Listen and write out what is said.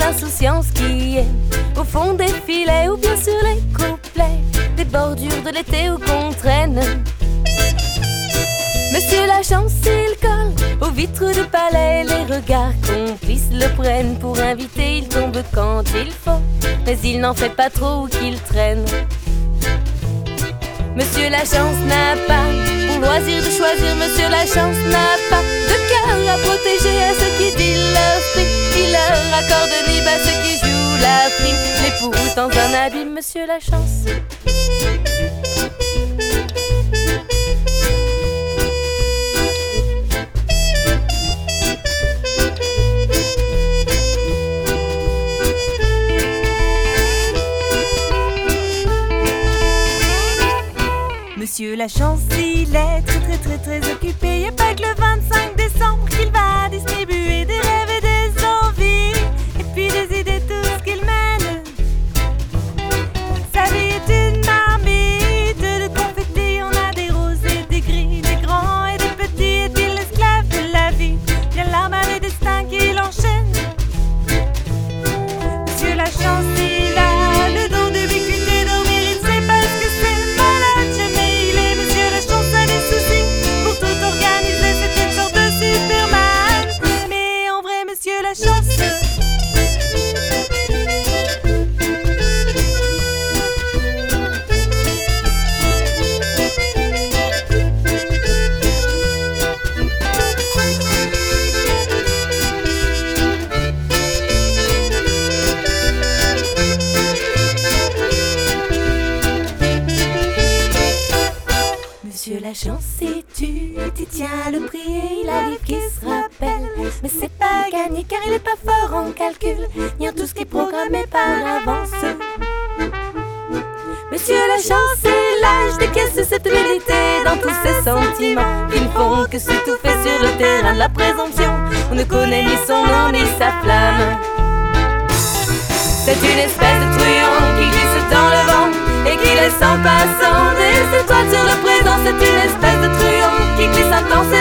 l'insouciance qui est au fond des filets ou bien sur les couplets des bordures de l'été où qu'on traîne. Monsieur la chance, il colle aux vitres de palais, les regards complices le prennent pour inviter, il tombe quand il faut, mais il n'en fait pas trop ou qu'il traîne. Monsieur la chance n'a pas pour loisir de choisir, monsieur la chance n'a pas de cœur à protéger à ceux qui disent leur prix, il leur accorde libre à ceux qui jouent la prime, les pousse dans un abîme, monsieur la chance. Monsieur la chance, il est très occupé. Y'a pas que le 25 décembre qu'il va distribuer des rêves et des envies, et puis des idées, tout ce qu'il mène. Sa vie est une marmite de confettis. On a des roses et des gris, des grands et des petits. Est-il l'esclave de la vie? Bien l'arme à des destins qui l'enchaînent. Monsieur la chance, il a le don d'ubiquité, dormir, il sait pas ce que c'est. La chance. Monsieur la chance, si tu tiens à le prier, il arrive qu'il se rappelle. Mais c'est pas gagné car il est pas fort en calcul, ni en tout ce qui est programmé par avance. Monsieur la chance, c'est l'âge des caisses de susceptibilité dans tous ses sentiments qui ne font que s'étouffer sur le terrain de la présomption. On ne connaît ni son nom ni sa flamme. C'est une espèce de truand qui glisse dans le vent et qui laisse en passant des étoiles sur le présent. C'est une espèce de truand qui glisse intensément